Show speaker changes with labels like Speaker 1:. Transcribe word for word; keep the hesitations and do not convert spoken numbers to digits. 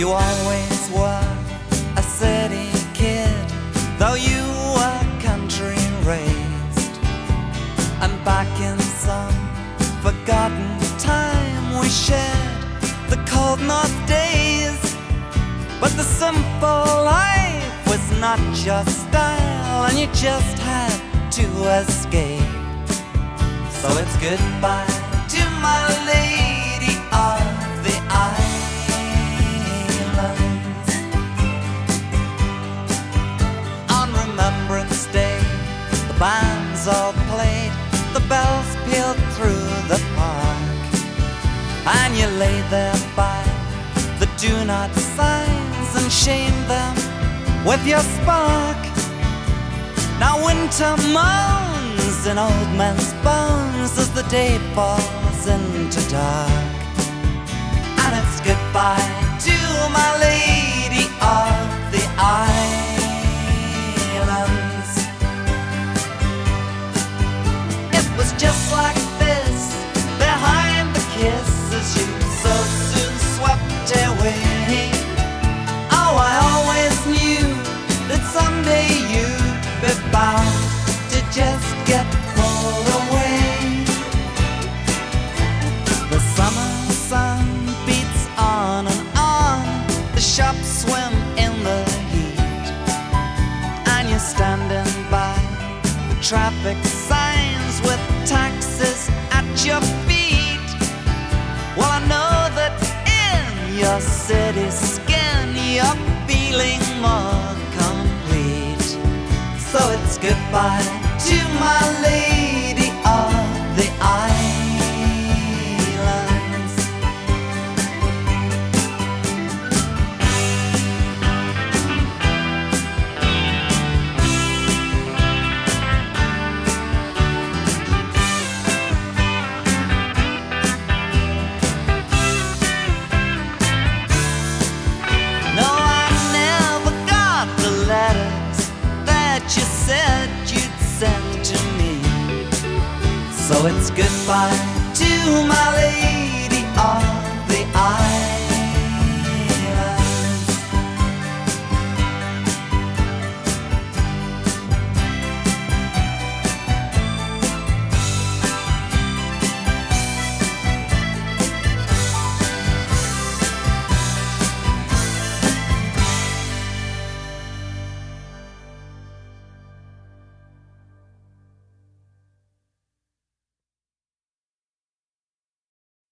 Speaker 1: You always were a city kid, though you were country raised. And back in some forgotten time we shared the cold north days. But the simple life was not your style, and you just had to escape. So it's goodbye to my lady of the islands. On Remembrance Day, the bands all played, the bells pealed through the park, and you lay there by the do not signs and shamed them with your spark. Now winter moans in old men's bones as the day falls into dark. And it's goodbye to my lady of the islands. It was just like this behind the kisses you so soon swept away. Oh, I always knew that someday you'd be bound to just get pulled away. The summer sun beats on and on, the shops swim in the heat, and you're standing by the traffic signs with taxis at your feet. Well, I know that in your city skin you're feeling more complete. So it's goodbye to my lady of the islands. No, I never got the letters that you said you'd send to me. So it's goodbye to my lady of